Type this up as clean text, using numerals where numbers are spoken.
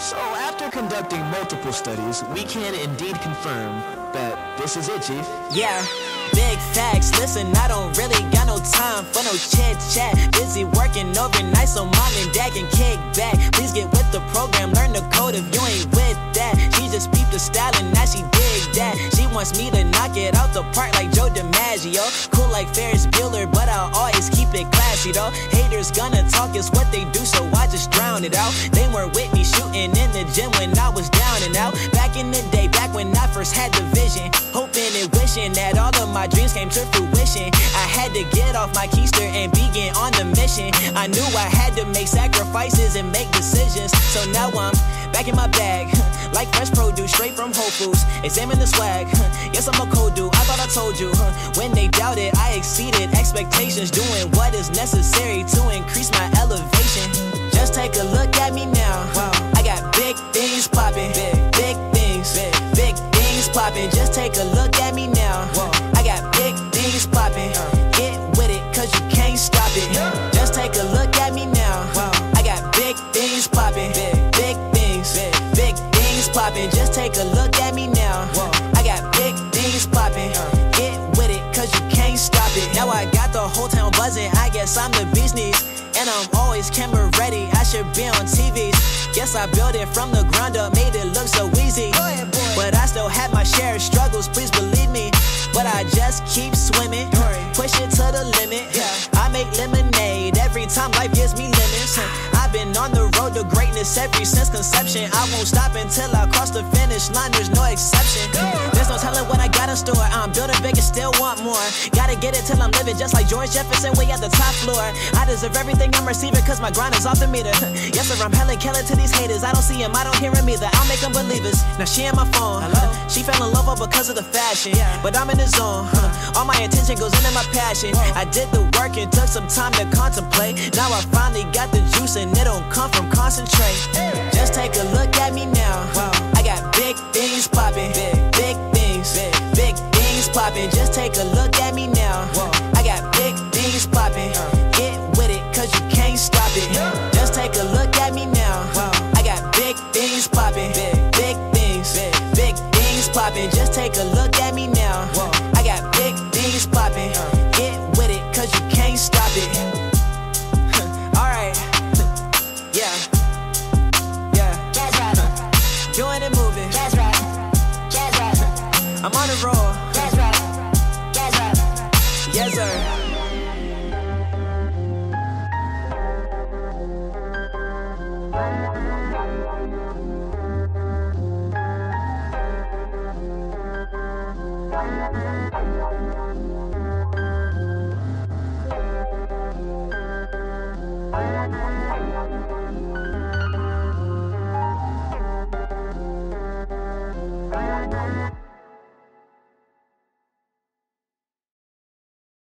So after conducting multiple studies, we can indeed confirm that this is it, Chief. Yeah, big facts. Listen, I don't really got no time for no chit chat. Busy working overnight so mom and dad can kick back. Please get with the program, learn the code if you ain't with that. She just peeped the style and now she dig that. She wants me to knock it out the park like Joe DiMaggio. Cool like Ferris Bueller, but I'll always keep it classy though. Haters gonna talk, it's what they do, so I just drown it out. They weren't with me shooting in the gym when I was down and out. Back in the day, back when I first had the vision, hoping and wishing that all of my dreams came to fruition. I had to get off my keister and begin on the mission. I knew I had to make sacrifices and make decisions. So now I'm back in my bag, like fresh produce straight from Whole Foods. Examine the swag, yes I'm a cold dude, I thought I told you. When they doubted, I exceeded expectations, doing what is necessary to increase my elevation. Just take a look at me now. I got big things popping, big things, big things popping. Just take a look at me now. I got big things popping. Get with it, cause you can't stop it. Just take a look at me now. I got big things popping, big things, big things popping. Just take a look at me now. I got big things popping. Get with it, cause you can't stop it. Now I got the whole town buzzing. I guess I'm the business. And I'm always camera ready, I should be on TVs. Guess I built it from the ground up, made it look so easy. But I still had my share of struggles, please believe me. But I just keep swimming, push it to the limit. I make lemonade every time life gives me limits. I've been on the road to greatness ever since conception. I won't stop until I cross the finish line, there's no exception. There's no telling what I got in store, I'm building big and still want more. Gotta get it till I'm living just like George Jefferson way at the top floor. I deserve everything I'm receiving cause my grind is off the meter. Yes sir, I'm hella killing to these haters. I don't see them, I don't hear them either. I'll make them believers. Now she in my phone, she fell in love because of the fashion. But I'm in the zone, all my attention goes into my passion. I did the work and took some time to contemplate. Now I finally got the juice and it don't come from concentrate. Just take a look at me now. I got big things popping, big things, big things popping. Just take a look at me